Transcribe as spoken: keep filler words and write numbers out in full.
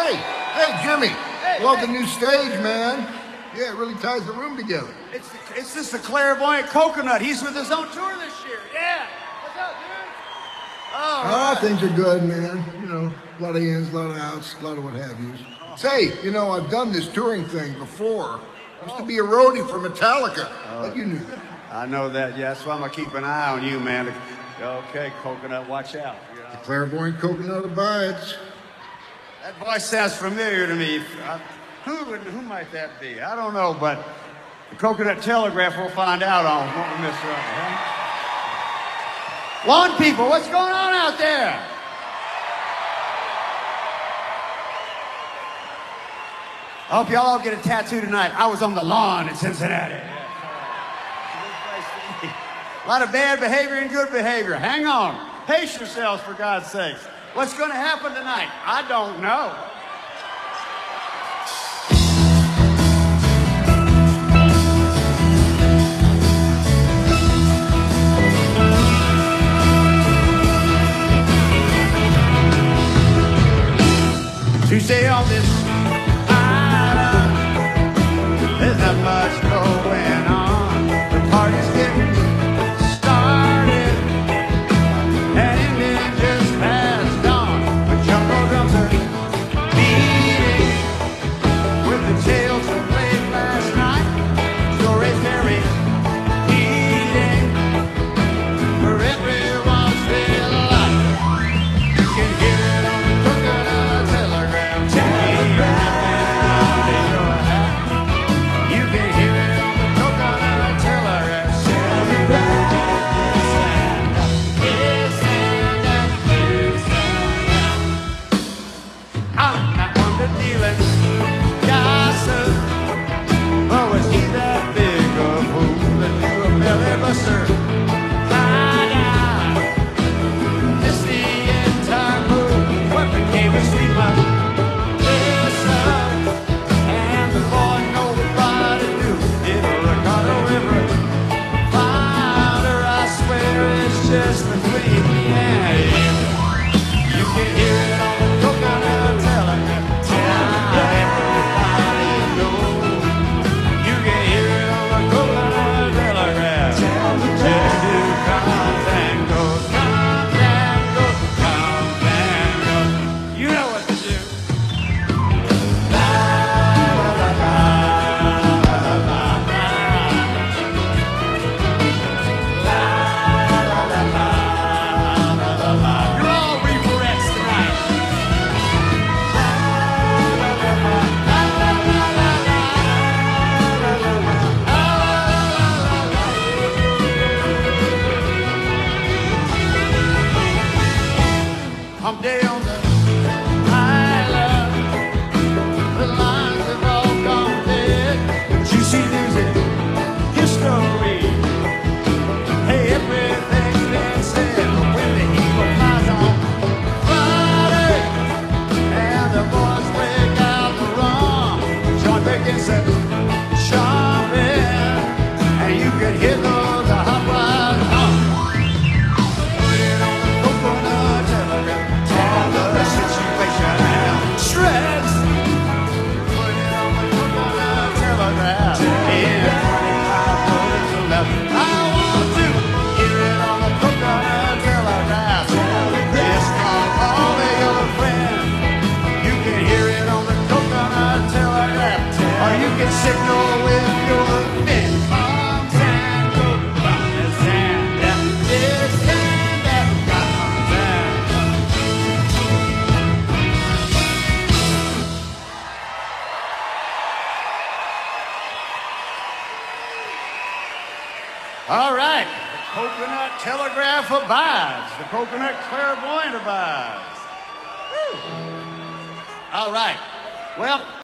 Hey, hey, Jimmy. Hey, love hey. the new stage, man. Yeah, it really ties the room together. It's it's just the Clairvoyant Coconut. He's with his own tour this year. Yeah. What's up, dude? Oh, ah, right. Things are good, man. You know, a lot of ins, a lot of outs, a lot of what have yous. Oh. Say, you know, I've done this touring thing before. I used oh. to be a roadie for Metallica. Oh. But you knew that. I know that, yeah. That's why I'm going to keep an eye on you, man. Okay, Coconut, watch out. You know. The Clairvoyant Coconut abides. That voice sounds familiar to me. I, who, would, who might that be? I don't know, but the Coconut Telegraph we'll find out on. Won't we, Mister Huh? Lawn people, what's going on out there? I hope y'all all get a tattoo tonight. I was on the lawn in Cincinnati. A lot of bad behavior and good behavior. Hang on. Pace yourselves, for God's sakes. What's going to happen tonight? I don't know. Tuesday on this island, there's not much going on. The party's getting started, and Indian just passed on. But jungle drums are beating with the tales that played last night. Stories very eating for everyone's delight. You can hear it on the Coconut Telegraph. You can hear it on the Coconut Telegraph. I'm not one to deal in gossip. Oh, was he that big a fool that knew a belly buster? Find out. It's the entire move. What became of sweet love? Listen, and before nobody knew, in a Ricardo River fire, I swear it's just between me and you. You can hear it on the Coconut Telegraph. Everybody knows. You can hear it on the Coconut Telegraph. Just do comes and goes, comes and goes, comes and goes. You know what to do. La la la la la la la. La la la la la la la. You're all reporettes tonight. La la la la la la la la la. Hump day on the island, the lines have all gone dead. Juicy music, history. Hey, everything's been said when the eagle flies on Friday, and the boys break out the rum. John begins to chomping, and you can hear those hot rods hum. Put it on the Coconut Telegraph. Tell the situation and shreds. Put it on the Coconut Telegraph. In twenty-five minutes or less. I want to hear it on the Coconut Telegraph. Yes, call all of your friends. You can hear it on the Coconut Telegraph. Or you can signal with your fin. Comes and goes, comes and goes. This and that comes and goes. All right, the Coconut Telegraph abides. The Coconut Clairvoyant abides. Woo. All right, well.